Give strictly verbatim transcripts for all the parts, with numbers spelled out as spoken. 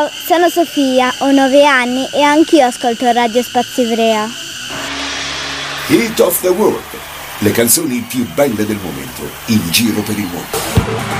Ciao, sono Sofia, ho nove anni e anch'io ascolto Radio Spazio Ivrea. Hit of the World, le canzoni più belle del momento, in giro per il mondo.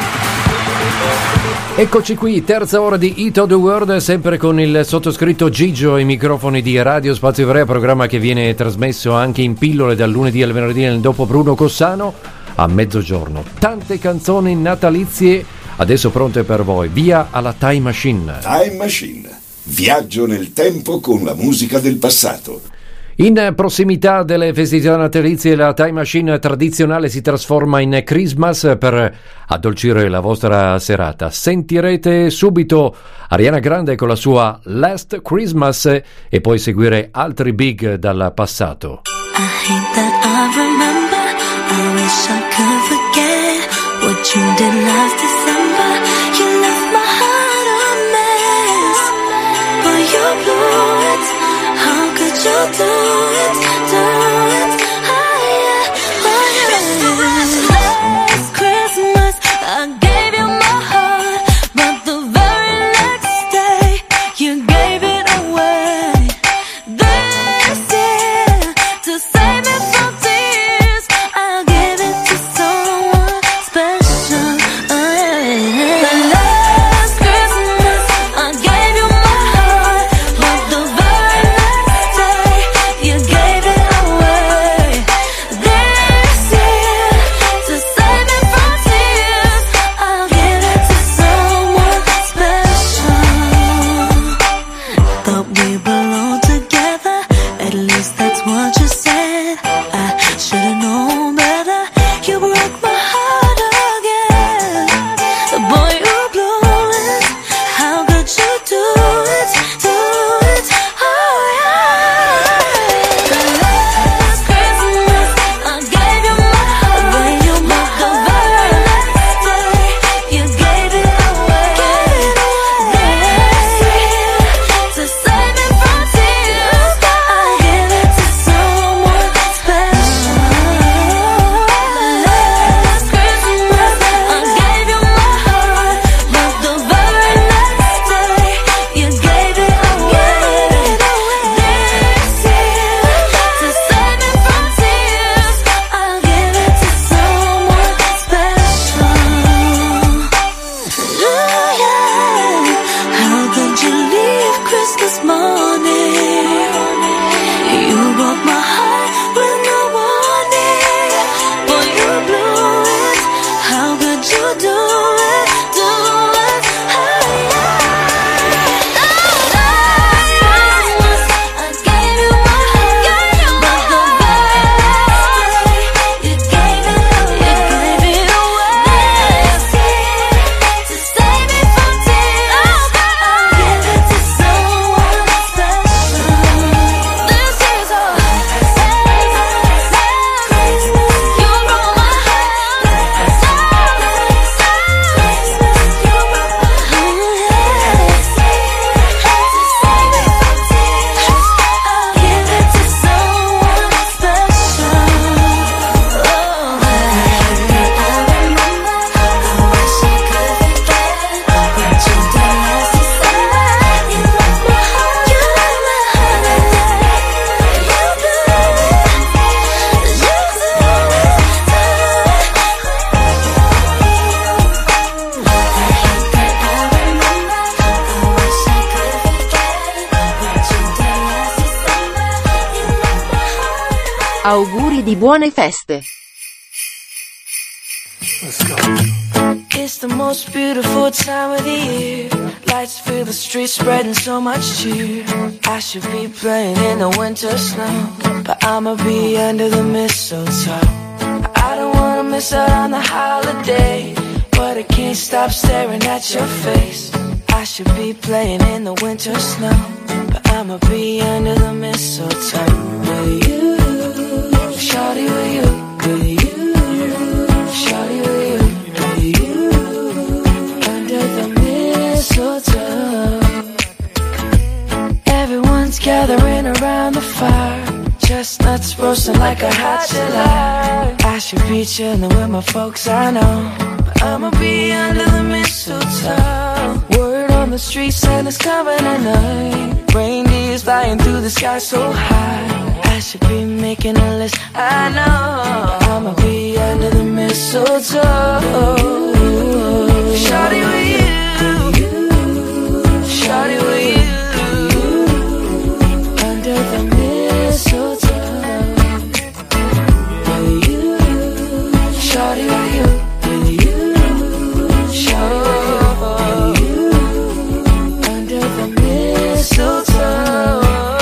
Eccoci qui, terza ora di Hit of the World, sempre con il sottoscritto Gigio ai microfoni di Radio Spazio Ivrea, programma che viene trasmesso anche in pillole dal lunedì al venerdì nel dopo Bruno Cossano a mezzogiorno. Tante canzoni natalizie adesso pronte per voi. Via alla Time Machine. Time Machine, viaggio nel tempo con la musica del passato. In prossimità delle festività natalizie la Time Machine tradizionale si trasforma in Christmas per addolcire la vostra serata. Sentirete subito Ariana Grande con la sua Last Christmas e poi seguire altri big dal passato. I hate that I remember, I wish I could forget what you did last December. You left my heart a mess, but you blew it. How could you do it, do it? Oh yeah, oh yeah. Last Christmas I gave you my heart, but the very next day you gave it away. This year, to save me from tears, I'll give it to someone special. Oh yeah. The last Christmas I gave you my heart, but the very next day you gave it away. This year, to save me from tears, I'll give it to someone special. Thought we belonged together, at least that's what you said. I should've known better, you broke my heart again. Boy, you blew it, how could you do it, do it, oh yeah. The last Christmas I gave you my heart, but the very next day you gave it away. This year, to save me from tears, I'll give it to someone special. Last Christmas I gave you my heart, but the very next day you gave it away. This year, to save me from tears, I'll give it to someone special. Ooh, yeah. How could you leave Christmas morning? You broke my heart with no warning. Boy, you blew it. How could you do it, do it? Oh yeah. Last Christmas I gave you my heart, but the very next day you gave it away. This year, to save me from tears, I'll give it to someone special. This year's a Christmas, you broke my heart. Christmas, you broke my heart. To save me from tears, I'll give it to someone special. Oh, I remember, I wish I could forget what you did last December. You left my heart, you left my heart a day. You blew it, you blew it, I remember, I wish I could forget what you did last December. You left my heart. Auguri di buone feste. It's the most beautiful time of the year. Lights fill the streets, spreading so much cheer. I should be playing in the winter snow, but I'ma be under the mistletoe. I don't wanna miss out on the holiday, but I can't stop staring at your face. I should be playing in the winter snow, but I'ma be under the mistletoe. With you, shawty, with you, with you, shawty, with you, with you, under the mistletoe. Everyone's gathering around the fire, chestnuts roasting like a hot July. I should be chilling with my folks, I know, but I'ma be under the mistletoe. Word on the the streets and it's coming at night. Reindeers flying through the sky so high. I should be making a list, I know. I'ma be under the mistletoe. Shawty with you, shawty with you, under the mistletoe. With you, shawty with you, with you, shawty with you, under the mistletoe.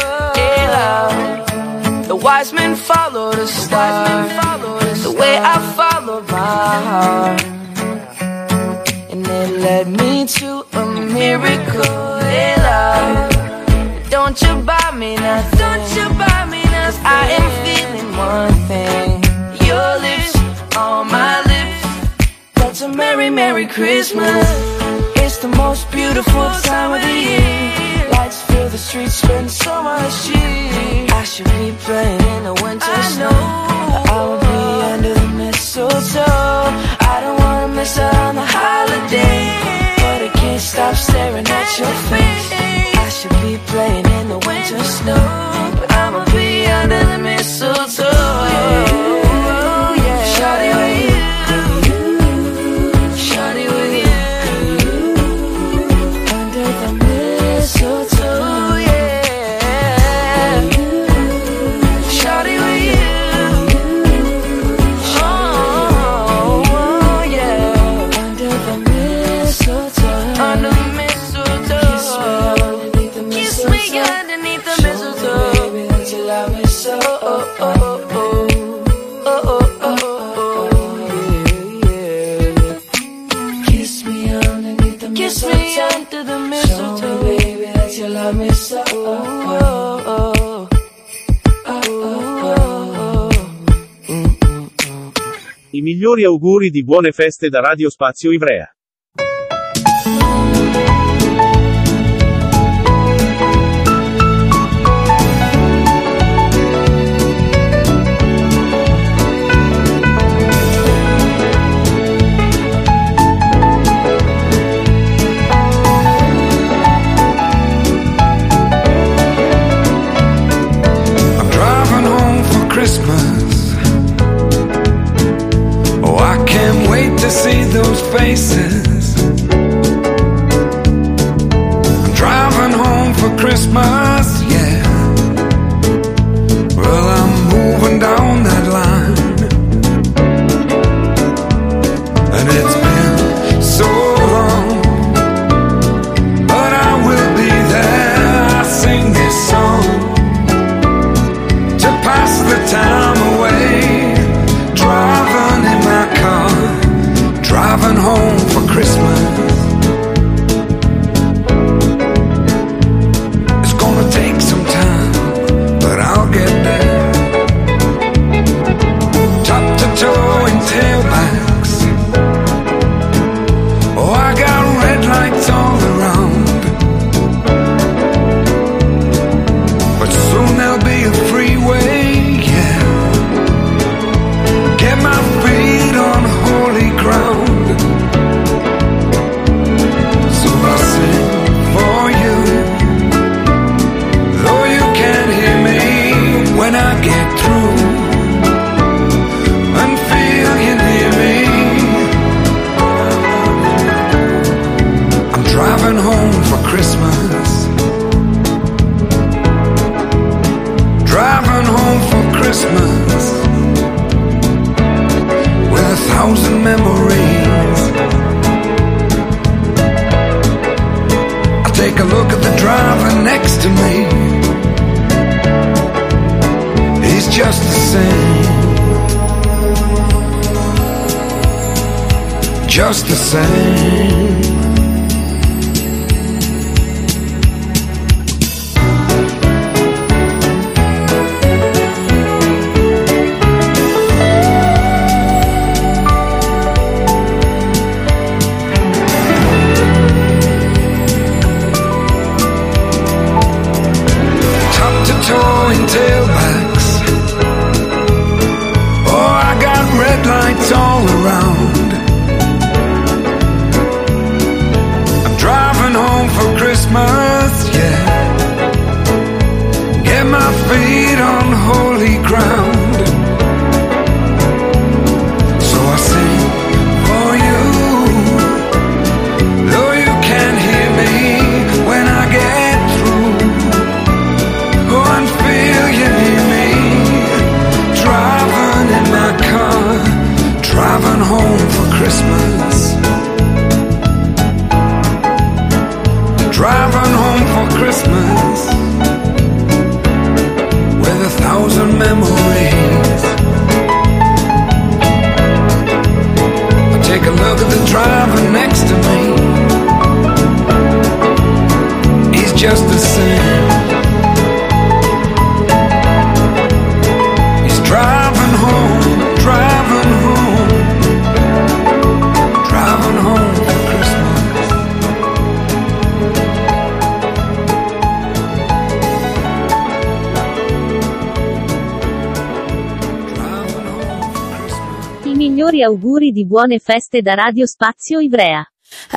The wise men follow the star, the way I followed my heart, and it led me to a miracle. Hey love, don't you buy me nothing, don't you buy me nothing. I am feeling one thing, your lips on my lips. That's a merry, merry Christmas. It's the most beautiful time of the year. Lights fill the streets, spend so much cheer. I should be playing in the winter snow. I will be under the mistletoe. I don't wanna miss out on the holiday, but I can't stop staring at your face. I should be playing in the winter snow, but I'ma be under the mistletoe. Oh, yeah. Shawty with you, shawty with you, under the mistletoe, yeah. Shawty with you, oh, oh, yeah. Under the mistletoe, under the mistletoe. Kiss me underneath the mistletoe. Kiss me underneath the mistletoe. Show me, baby, that you love me so. Oh, oh, oh, oh. Oh, oh, oh, oh, oh, yeah, yeah. Kiss me underneath the mistletoe. Kiss me under the mistletoe. Show me, baby, that you love me so. Oh, oh, oh. Oh, oh, oh, oh. Mm, mm, mm. I migliori auguri di buone feste da Radio Spazio Ivrea. I'm driving home for Christmas. Oh, I can't wait to see those faces. I'm driving home for Christmas, yeah. Well, I'm moving down that line, and it's been so long, but I will be there. I sing this song to pass the time away, driving in my car, driving home for Christmas. It's gonna take some time, but I'll get there. Top to toe in tailbacks. Oh, I got red lights all around, but soon there'll be a freeway, yeah. Get my feet on holy ground. So I sing for you, though you can't hear me when I get through, and feel you near me. I'm driving home for Christmas, driving home for Christmas, with a thousand memories. I take a look at the driver next to me. He's just the same, just the same. Tailbacks. Oh, I got red lights all around, Migliori auguri di buone feste da Radio Spazio Ivrea.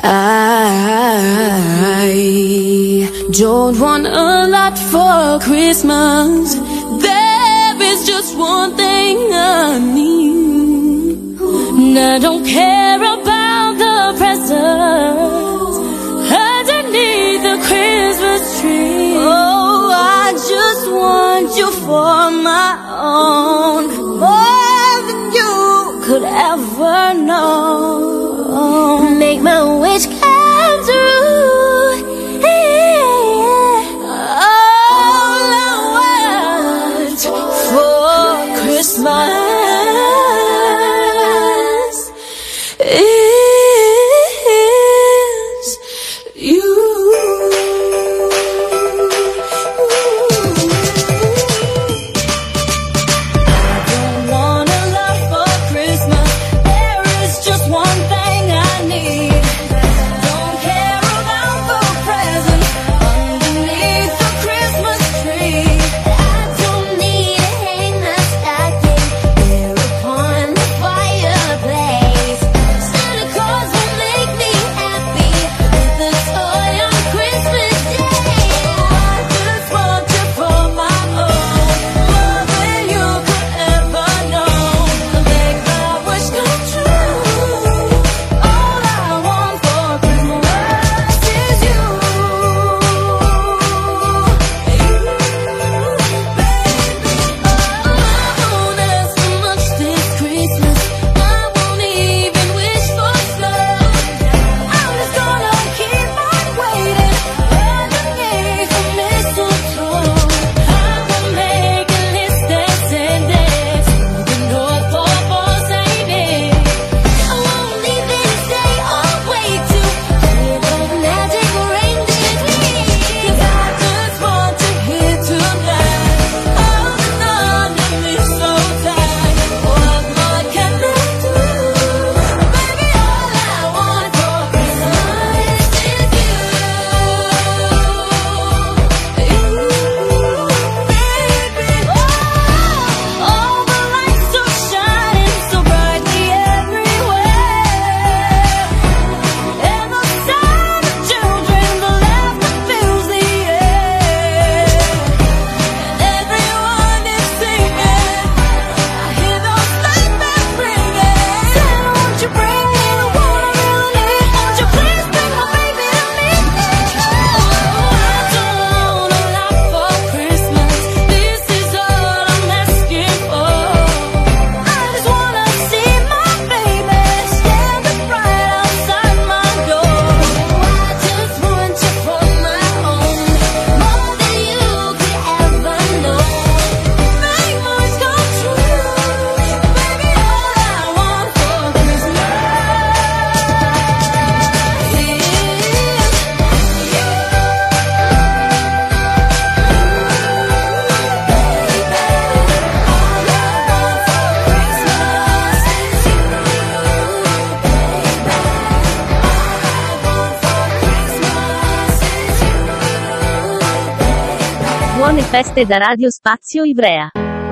I don't want a lot for Christmas. There is just one thing I need. And I don't care about the presents underneath the Christmas tree. Oh, I just want you for my own, more than you could ever know. Make my wish come true. All I want for Christmas is you. Buone feste da Radio Spazio Ivrea.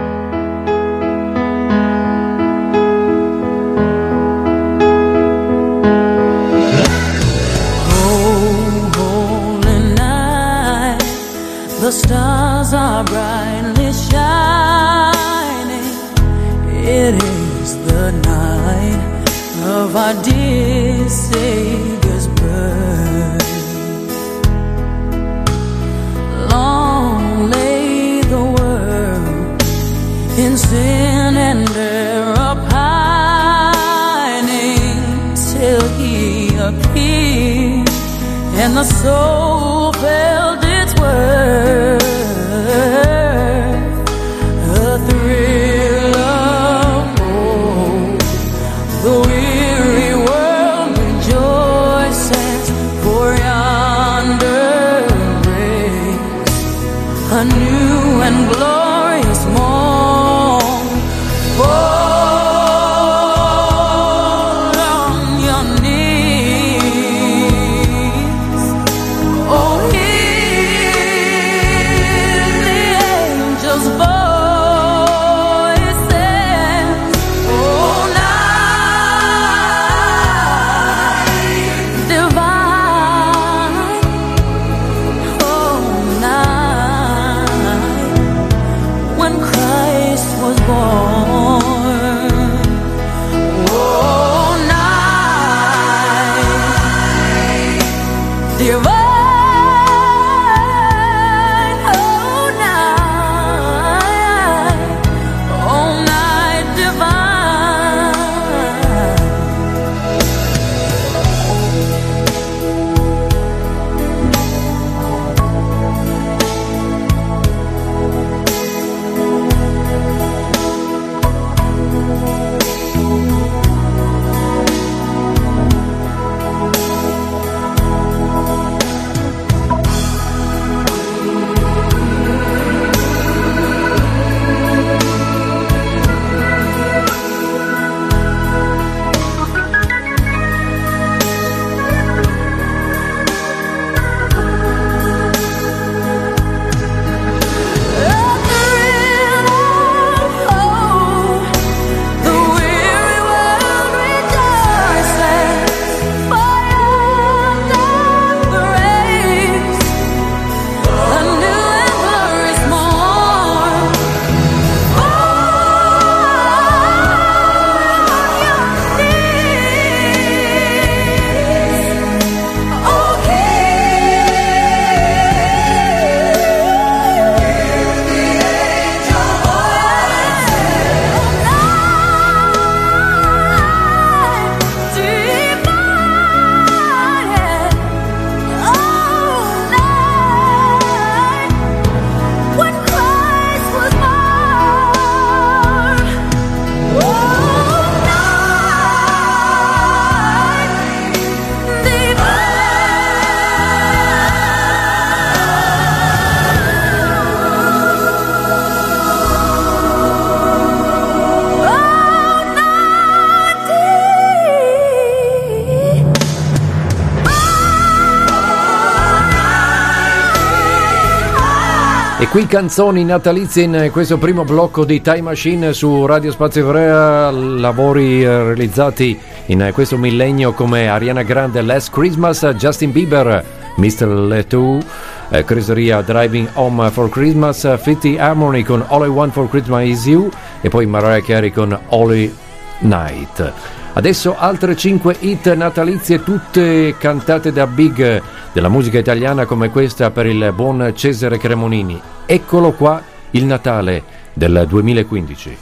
The stars are brightly shining. It is the night of our dear Savior's birth. Long lay the world in sin and error pining, till He appeared and the soul felt its worth. A thrill of hope, the weary world rejoices, for yonder breaks a new and glorious morn. Fall on your knees, oh, hear divine. Oh, night, oh, night divine. E qui canzoni natalizie in questo primo blocco di Time Machine su Radio Spazio Ivrea, lavori realizzati in questo millennio come Ariana Grande, Last Christmas, Justin Bieber, mister Letou, eh, Chris Ria, Driving Home for Christmas, Fifty Harmony con All I Want for Christmas Is You e poi Mariah Carey con Holy Night. Adesso altre cinque hit natalizie, tutte cantate da big della musica italiana come questa per il buon Cesare Cremonini. Eccolo qua il Natale del duemilaquindici.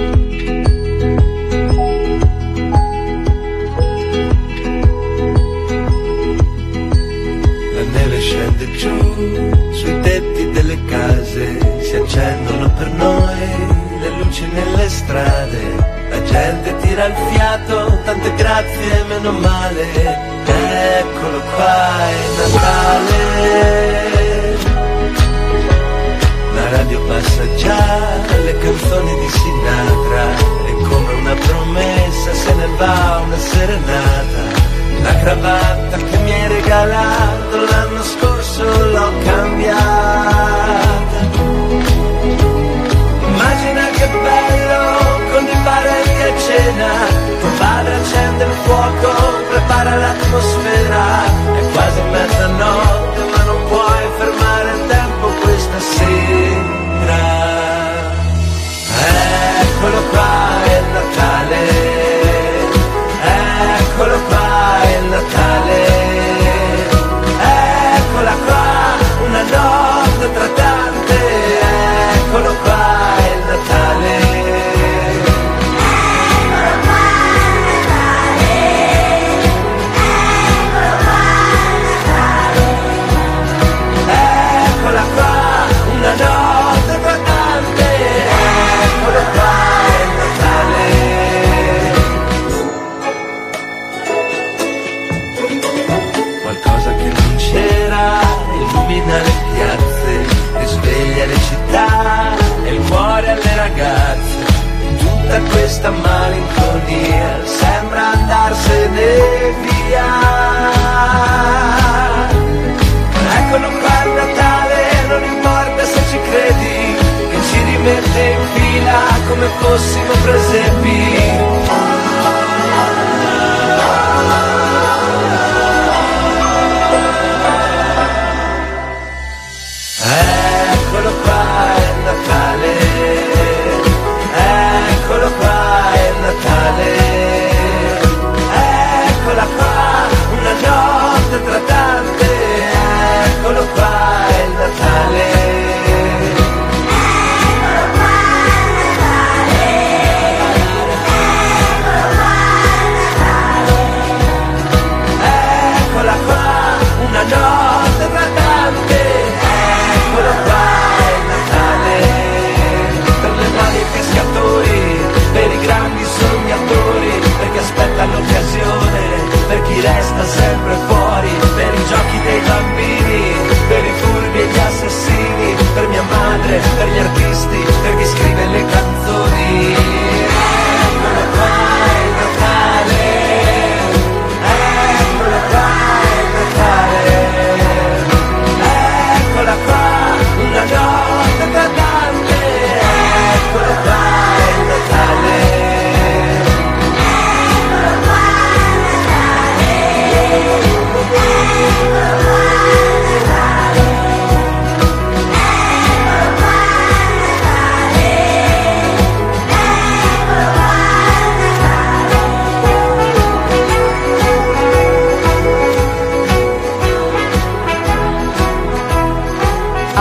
La neve scende giù sui tetti delle case, si accendono per noi le luci nelle strade. La gente tira il fiato, tante grazie, meno male. Eccolo qua, è Natale. La radio passa già le canzoni di Sinatra e come una promessa se ne va una serenata. La cravatta che mi hai regalato l'anno scorso l'ho cambiata. Immagina che bello con i parenti a cena, tuo padre accende il fuoco, prepara l'atmosfera, è quasi mezzanotte ma non puoi fermare il tempo questa sera. Eccolo qua è Natale, eccolo qua è Natale, eccola qua una notte tra tante, eccolo qua è Natale. Le piazze, risveglia le città e il cuore alle ragazze. Tutta questa malinconia sembra andarsene via. Eccolo qua il Natale, non importa se ci credi, che ci rimette in fila come fossimo presepi. Eccolo qua è Natale, eccolo qua è Natale, eccola qua una notte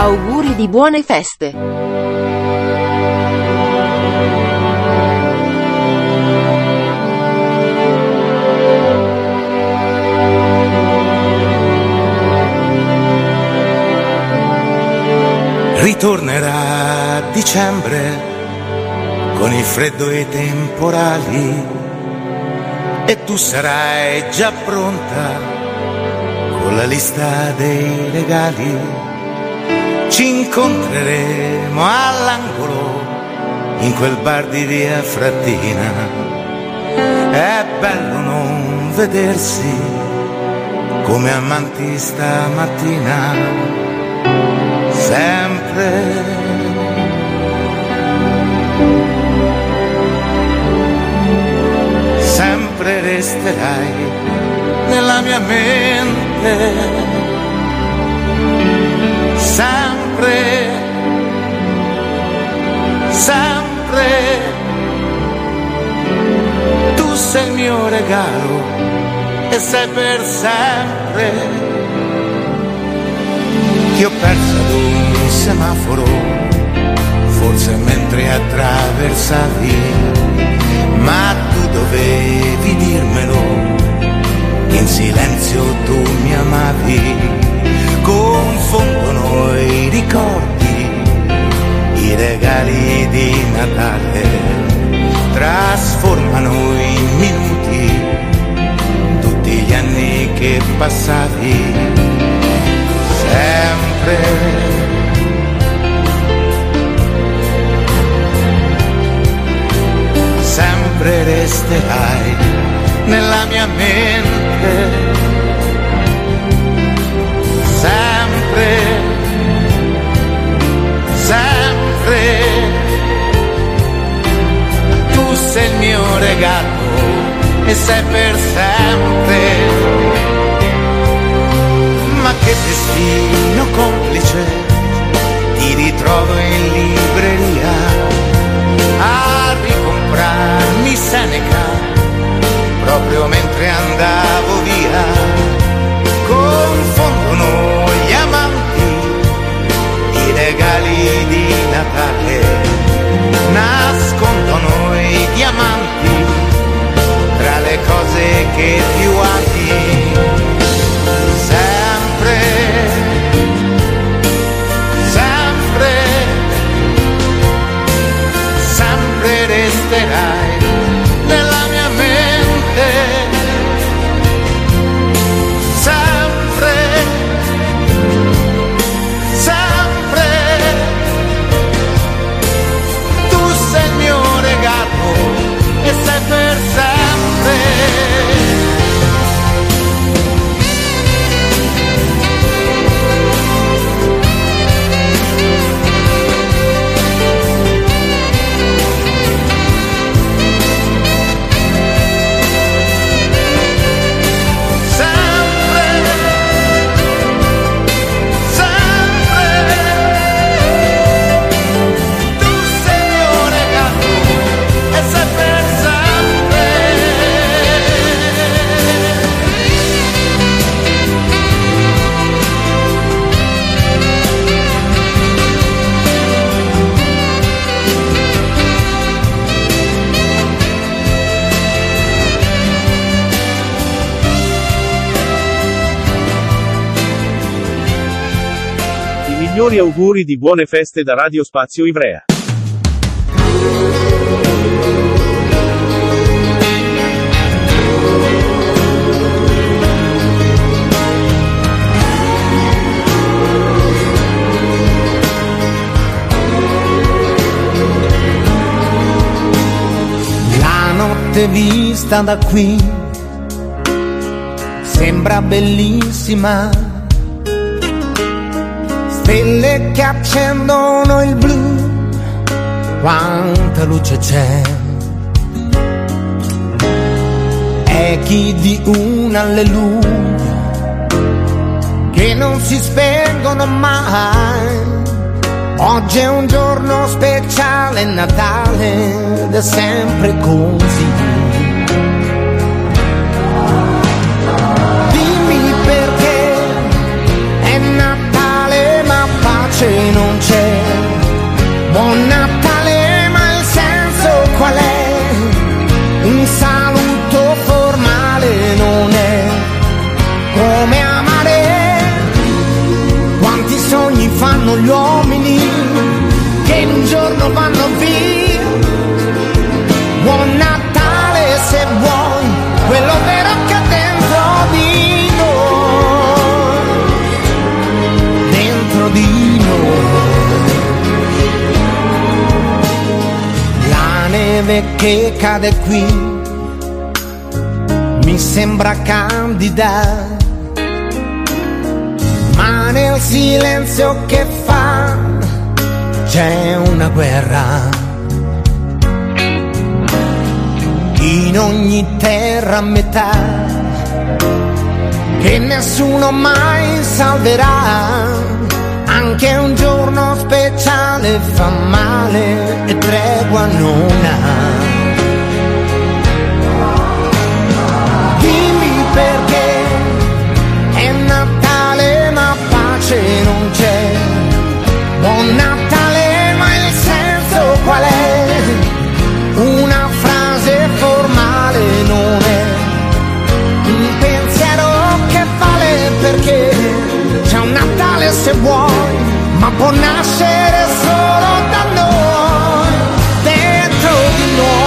Auguri di buone feste. Ritornerà dicembre con il freddo e i temporali e tu sarai già pronta con la lista dei regali. Ci incontreremo all'angolo in quel bar di via Frattina. È bello non vedersi come amanti stamattina. Sempre sempre resterai nella mia mente, sempre, sempre, tu sei il mio regalo e sei per sempre. Ti ho perso ad un semaforo, forse mentre attraversavi, ma tu dovevi dirmelo, in silenzio tu mi amavi. Confondono i ricordi, i regali di Natale, trasformano in minuti tutti gli anni che passavi. Sempre, sempre resterai nella mia mente, sempre, sempre, tu sei il mio regalo e sei per sempre. Ma che destino complice, ti ritrovo in libreria a ricomprarmi Seneca proprio mentre andavo via. Confondono gli amanti, i regali di Natale, nascondono i diamanti tra le cose che più ami. Sempre, sempre resterai nella mia mente, sempre, sempre, tu sei il mio regalo e sei per sempre. Migliori auguri di buone feste da Radio Spazio Ivrea. La notte vista da qui sembra bellissima. Stelle che accendono il blu, quanta luce c'è. Echi di un alleluia che non si spengono mai. Oggi è un giorno speciale, Natale, ed è sempre così. Dimmi perché è Natale ma pace sono gli uomini che in un giorno vanno via. Buon Natale se vuoi, quello vero che è dentro di noi, dentro di noi. La neve che cade qui mi sembra candida, ma nel silenzio che fa c'è una guerra. In ogni terra a metà che nessuno mai salverà, anche un giorno speciale fa male e tregua non ha. Dimmi perché è Natale ma pace non c'è. Buon Natale ma il senso qual è? Una frase formale non è, un pensiero che vale perché c'è un Natale se vuoi, ma può nascere solo da noi, dentro di noi.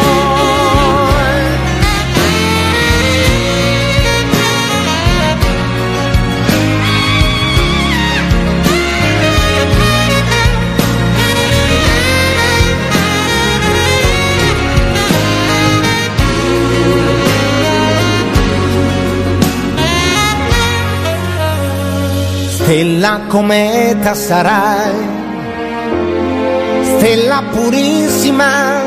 Stella cometa sarai, stella purissima,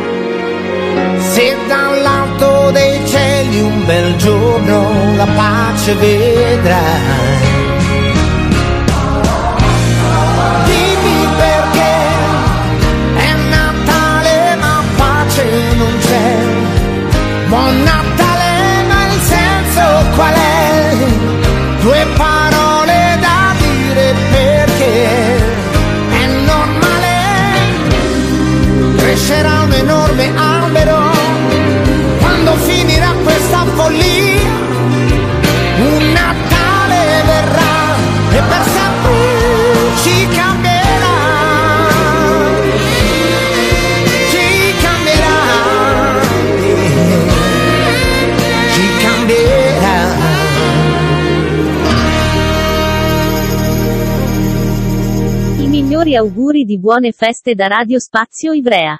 se dall'alto dei cieli un bel giorno la pace vedrai. Dimmi perché è Natale ma pace non c'è. Buon Natale ma il senso qual è? Due parole perché è normale, crescerà un enorme albero quando finirà questa follia, un Natale verrà e per sempre ci cambierà, ci cambierà, ci cambierà. I migliori auguri di buone feste da Radio Spazio Ivrea.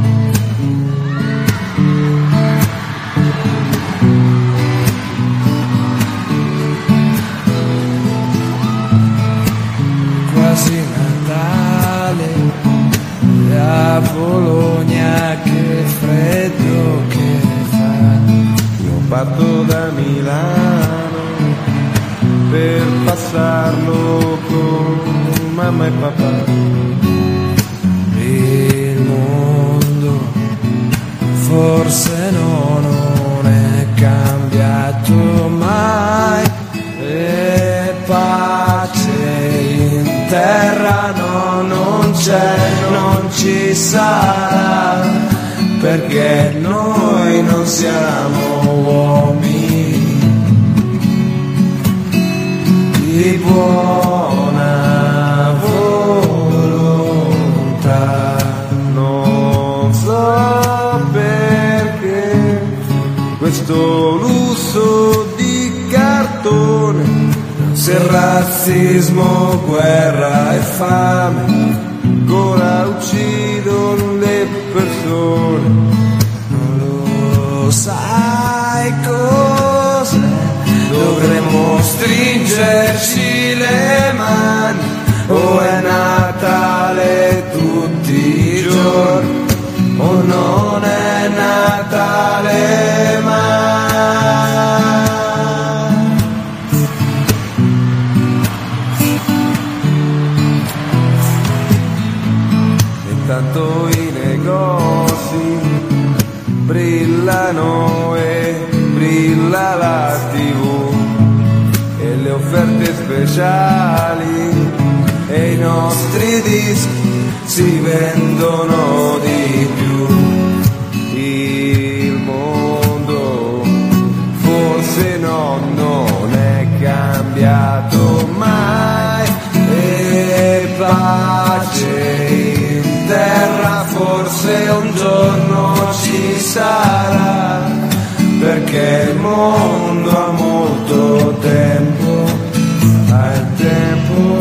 Quasi Natale, a Bologna che freddo che fa. Io parto da Milano per passarlo con mamma e papà. Il mondo forse no, non è cambiato mai, e pace in terra no, non c'è, non ci sarà, perché noi non siamo uomini di buona volontà. Non so perché questo lusso di cartone, se razzismo, guerra e fame ancora uccidono le persone. Non lo sai cos'è? Dovremmo stringerci le mani, o è Natale tutti i giorni, o non è Natale mai. Intanto i negozi brillano e brilla la tivù e le offerte speciali e i nostri dischi si vendono di più. Il mondo forse no, non è cambiato mai, e mondo ha molto tempo, ha il tempo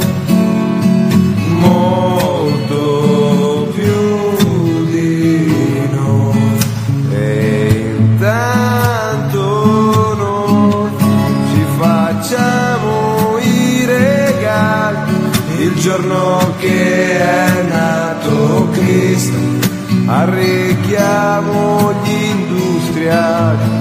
molto più di noi, e intanto noi ci facciamo i regali il giorno che è nato Cristo, arricchiamo gli industriali.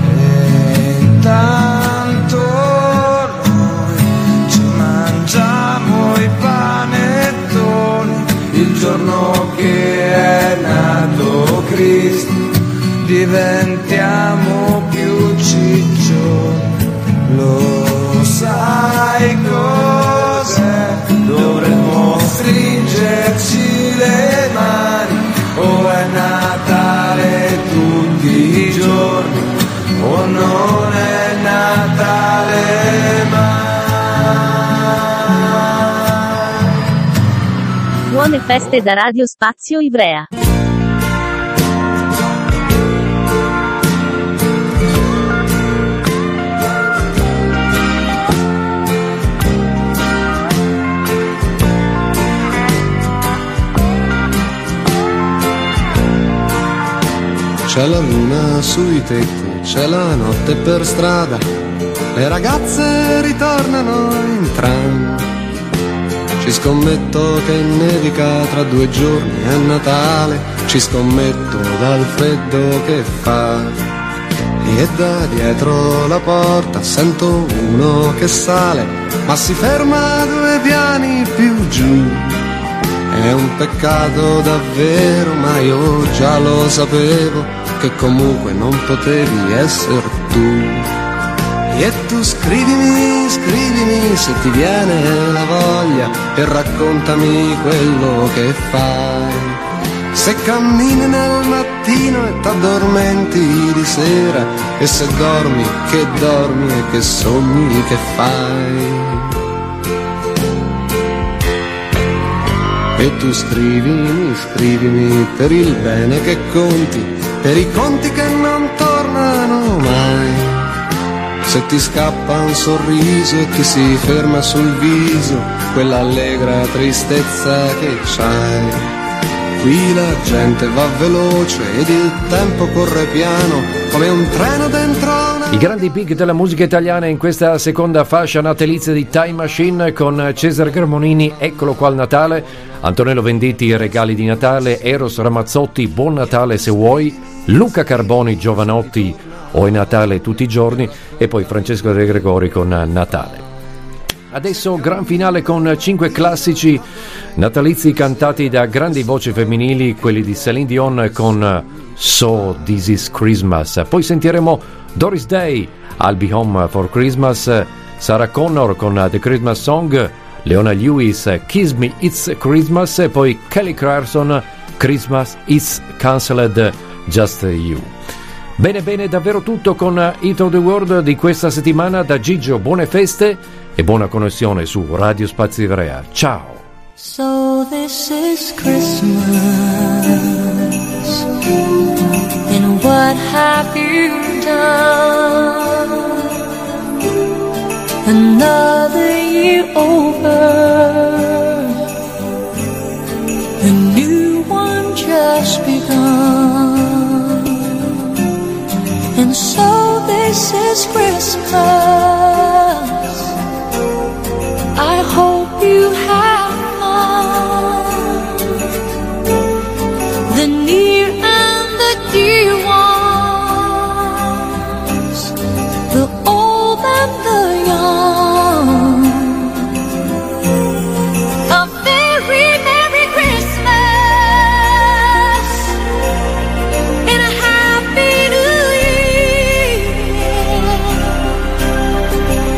Tanto noi ci mangiamo i panettoni il giorno che è nato Cristo, diventiamo più ciccioni. Lo sai cos'è? Dovremmo stringerci le mani, o è Natale tutti i giorni, o non è Natale mai. Buone feste da Radio Spazio Ivrea. C'è la luna sui tetti, c'è la notte per strada, le ragazze ritornano in tram. Ci scommetto che nevica tra due giorni è Natale, ci scommetto dal freddo che fa. E da dietro la porta sento uno che sale, ma si ferma due piani più giù. È un peccato davvero, ma io già lo sapevo, che comunque non potevi essere tu. E tu scrivimi, scrivimi se ti viene la voglia, e raccontami quello che fai. Se cammini nel mattino e t'addormenti di sera, e se dormi, che dormi e che sogni che fai. E tu scrivimi, scrivimi per il bene che conti, per i conti che non tornano mai. Se ti scappa un sorriso e ti si ferma sul viso quella allegra tristezza che c'hai. Qui la gente va veloce ed il tempo corre piano come un treno dentro una... I grandi big della musica italiana in questa seconda fascia natalizia di Time Machine con Cesare Cremonini, Eccolo qua il Natale, Antonello Venditti, Regali di Natale, Eros Ramazzotti, Buon Natale se vuoi, Luca Carboni, Giovanotti, O è Natale tutti i giorni, e poi Francesco De Gregori con Natale. Adesso gran finale con cinque classici natalizi cantati da grandi voci femminili, quelli di Celine Dion con So This Is Christmas. Poi sentiremo Doris Day, I'll Be Home for Christmas, Sarah Connor con The Christmas Song, Leona Lewis, Kiss Me It's Christmas, e poi Kelly Clarkson, Christmas Is Cancelled, Just You. Bene bene, davvero tutto con Hit of the World di questa settimana da Gigio. Buone feste e buona connessione su Radio Spazio Ivrea. Ciao. So this is Christmas, and what have you done? Another year over, a new one just begun. And so this is Christmas, I hope you have fun. The near and the dear ones, the old and the young, a very Merry Christmas and a Happy New Year.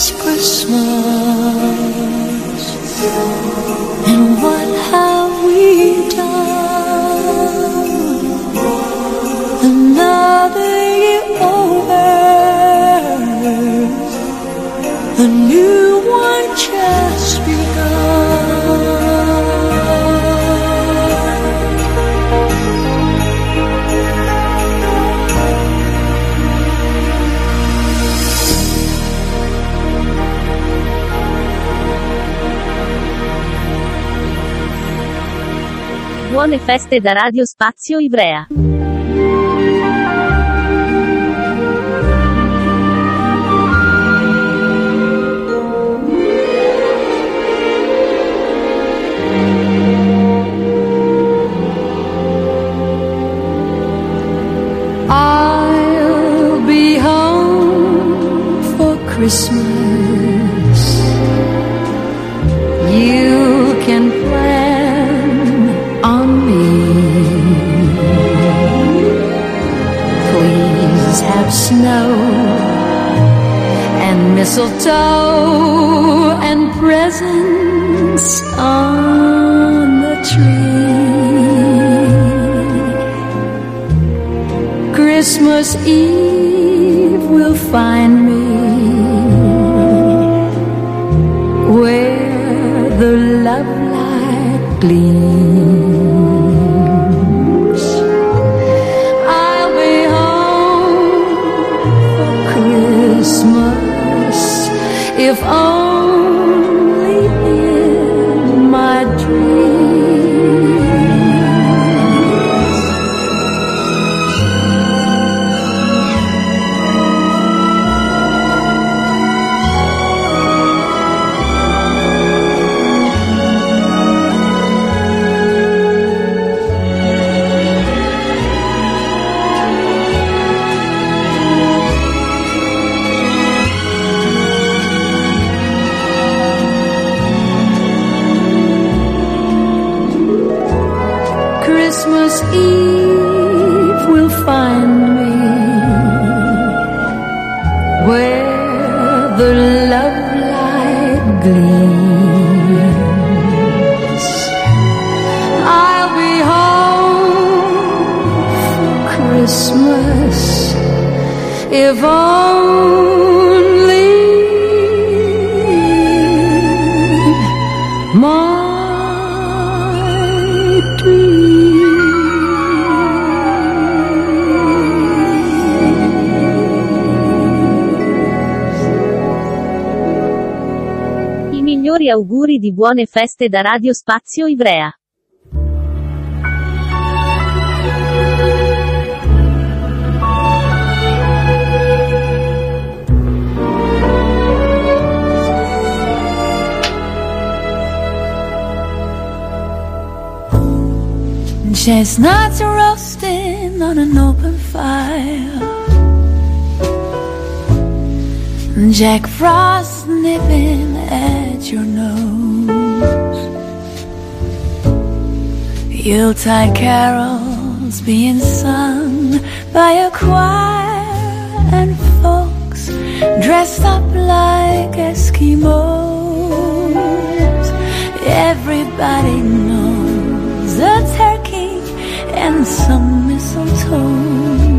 this Christmas, and what have we done? Another year over, a new one just begun. Buone feste da Radio Spazio Ivrea. I'll be home for Christmas. You can plan on me. Please have snow and mistletoe and presents on the tree. Christmas Eve will find me where the love light gleams. I'll be home for Christmas, if only in my dreams. Christmas Eve will find me where the love light gleams. I'll be home for Christmas, if only my auguri di buone feste da Radio Spazio Ivrea. Chestnuts roasting on an open fire, Jack Frost nipping at your nose, Yuletide carols being sung by a choir, and folks dressed up like Eskimos. Everybody knows a turkey and some mistletoe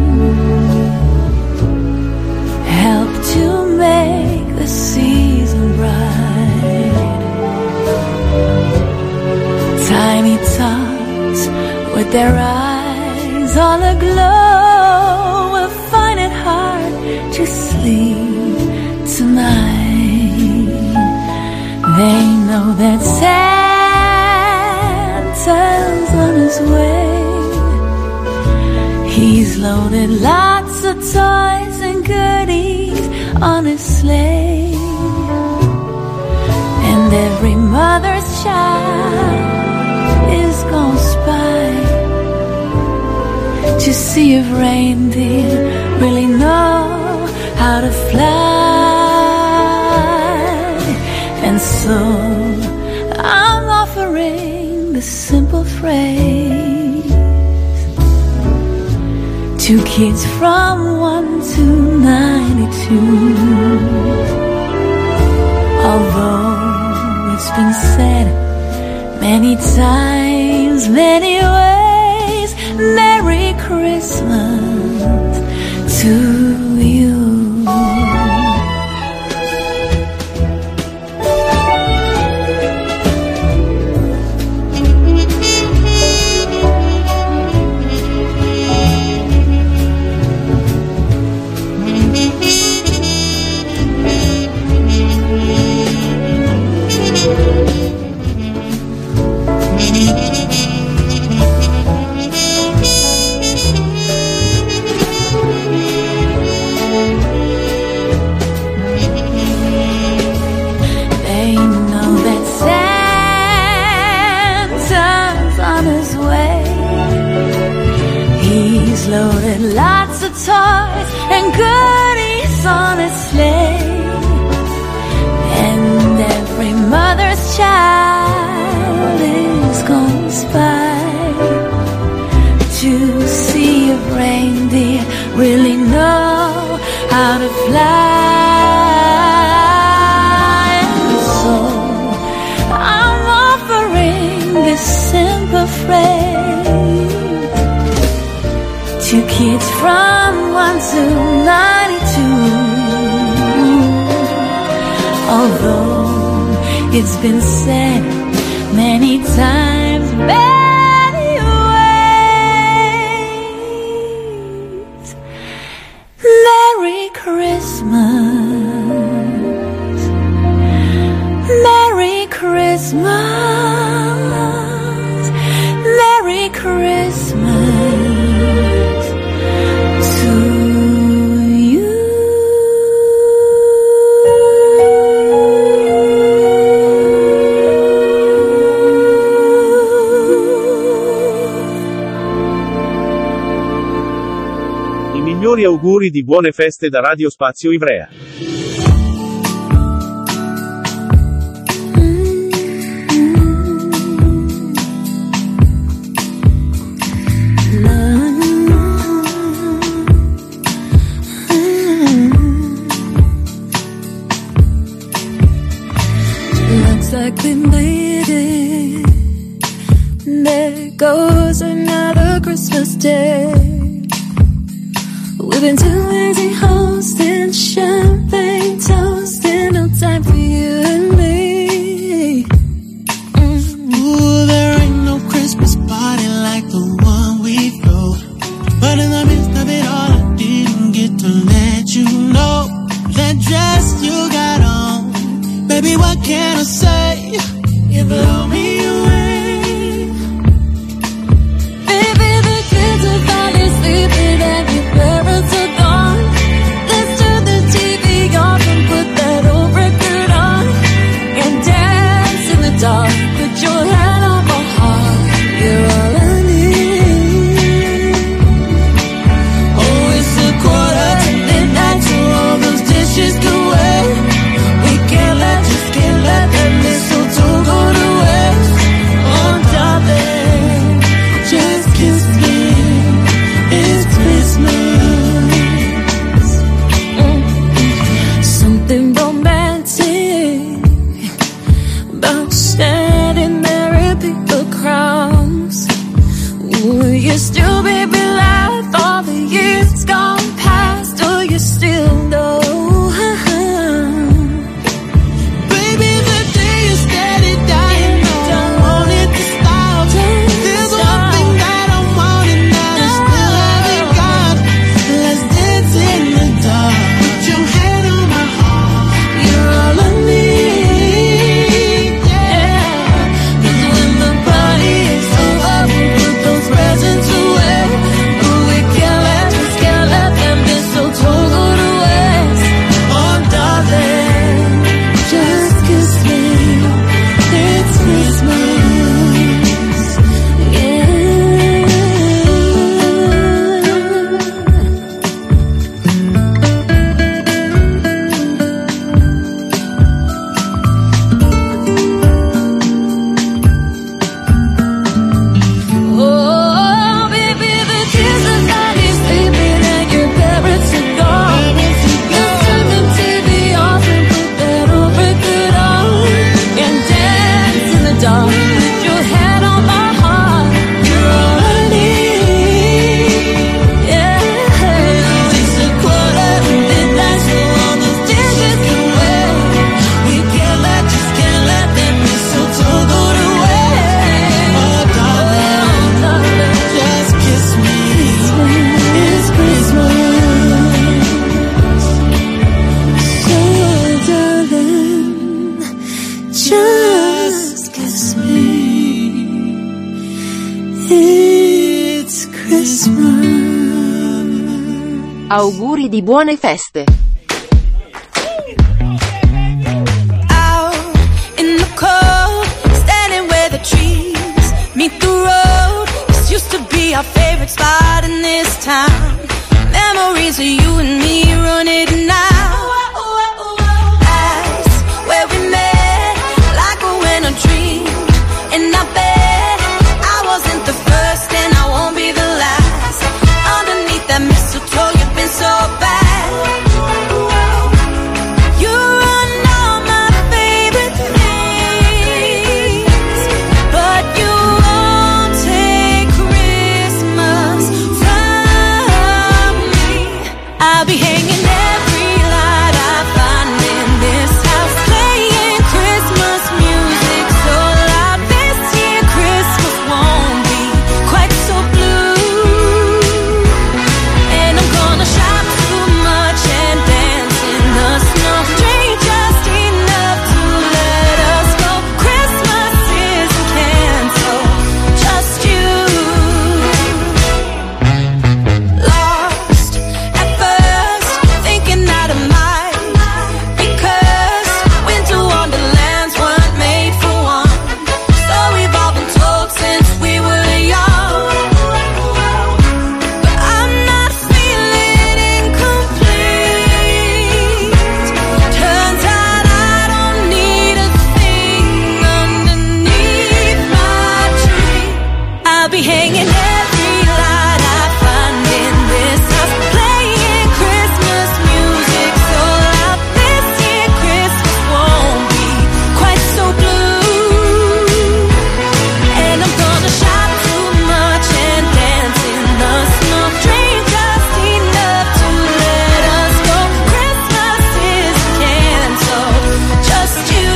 help to make the season bright. Tiny tots with their eyes all aglow will find it hard to sleep tonight. They know that Santa's on his way. He's loaded lots of toys and goodies on his sleigh, and every mother's child is gonna spy to see if reindeer really know how to fly. And so I'm offering the simple phrase to kids from one to ninety-two. it's been said many times, many ways. Merry Christmas to you. Loaded lots of toys and goodies on his sleigh, and every mother's child is gonna spy to see if reindeer really know how to fly. And so I'm offering this simple phrase to kids from one to ninety-two. Although it's been said many times, many ways. Merry Christmas, Merry Christmas, Merry Christmas. Migliori auguri di buone feste da Radio Spazio Ivrea. Looks like we made it. There goes another Christmas day. We've been too busy hosting, champagne toasting, no time for you and me. Mm-hmm. Ooh, there ain't no Christmas party like the one we throw. But in the midst of it all, I didn't get to let you know that dress you got on. Baby, what can I say? You blow me away. Baby, the kids are finally sleeping and your parents are gone. Let's turn the T Auguri di buone feste. Out in the cold, standing where the trees meet the road. This used to be our favorite spot in this town. Memories of you and me running now. That's where we met, like a winter dream. And I bet I wasn't the first and I won't be the last. Underneath that mistletoe, you've been so bad. You run all my favorite things, but you won't take Christmas from me. I'll be hanging every light I find in this house, playing Christmas music so loud. This year Christmas won't be quite so blue, and I'm gonna shop too much and dance in the snow. Drink just enough to let us go. Christmas isn't canceled, just you. Lost at first, thinking out of mind, because winter wonderlands weren't made for one. So we've all been told since we were young. But I'm not feeling incomplete. Turns out I don't need a thing underneath my tree. I'll be hanging every light I find in this house, playing Christmas music so loud. This year Christmas won't be quite so blue, and I'm gonna shop too much and dance in the snow. Drink just enough to let us go. Christmas is canceled, just you.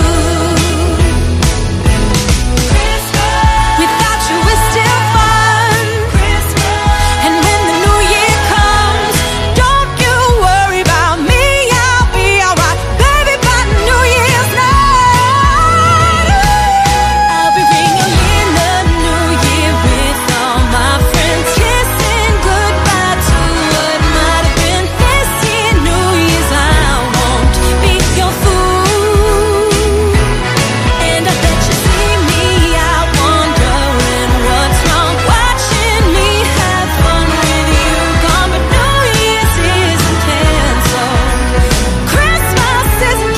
Without you it's still fun. And when the new year comes, don't you worry about me, I'll be alright, baby, by New Year's night. I'll be ringing in the new year with all my friends, kissing goodbye to what might have been. This year, New Year's, I won't be your fool. And I bet you see me out wondering what's wrong, watching me have fun with you gone. But New Year's isn't canceled, Christmas isn't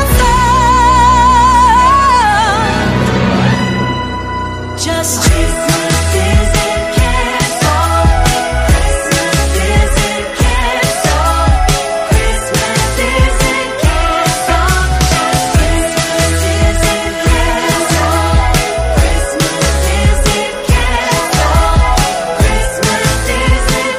canceled, just Christmas isn't canceled. Christmas isn't canceled. Christmas isn't canceled. Christmas isn't canceled. Christmas isn't canceled. Christmas isn't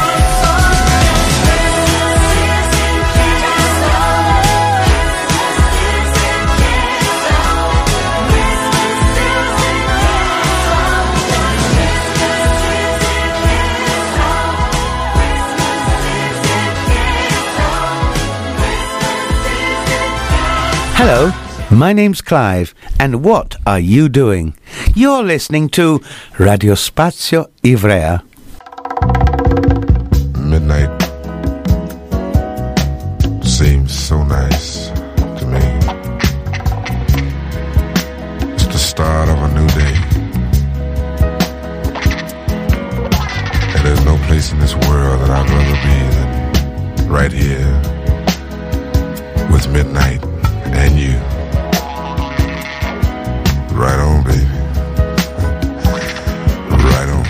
Hello, my name's Clive, and what are you doing? You're listening to Radio Spazio Ivrea. Midnight seems so nice to me. It's the start of a new day, and there's no place in this world that I'd rather be than right here with midnight and you. Right on, baby. Right on.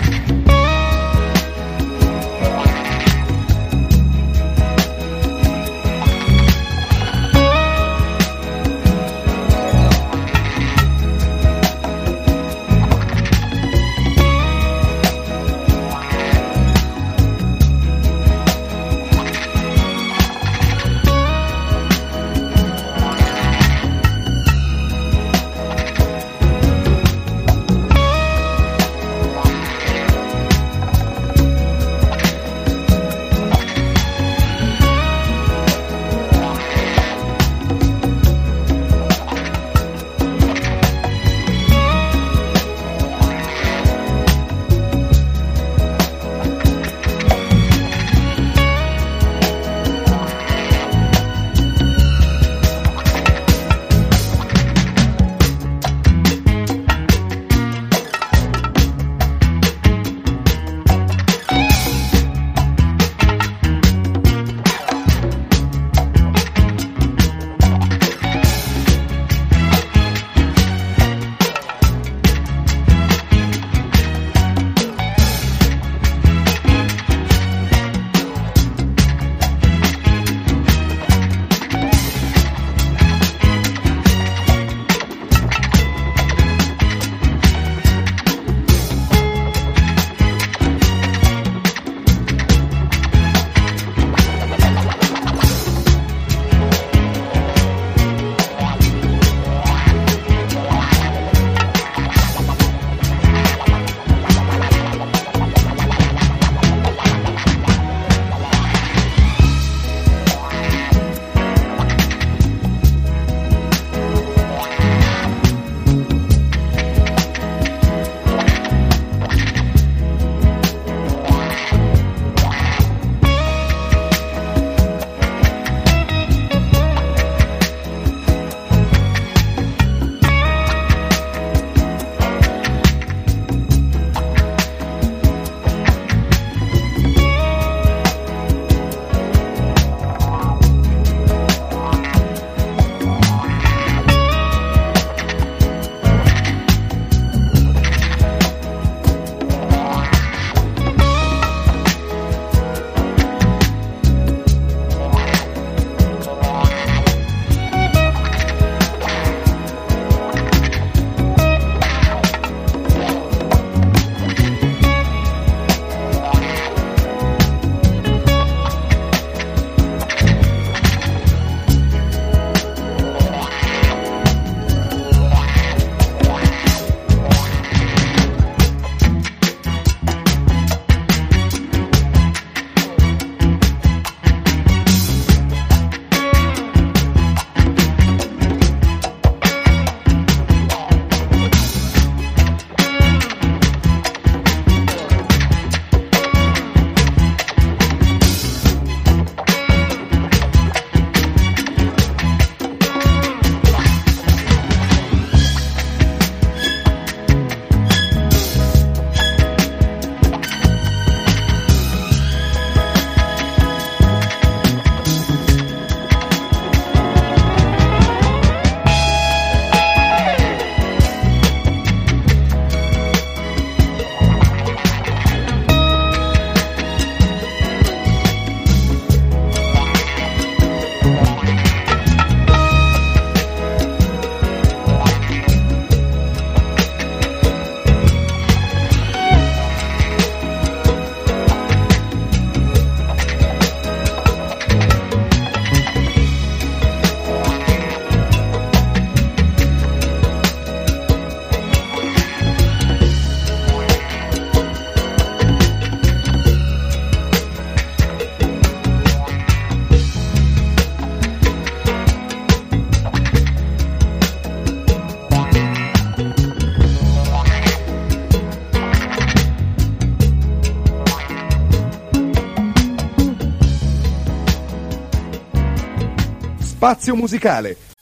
Spazio musicale,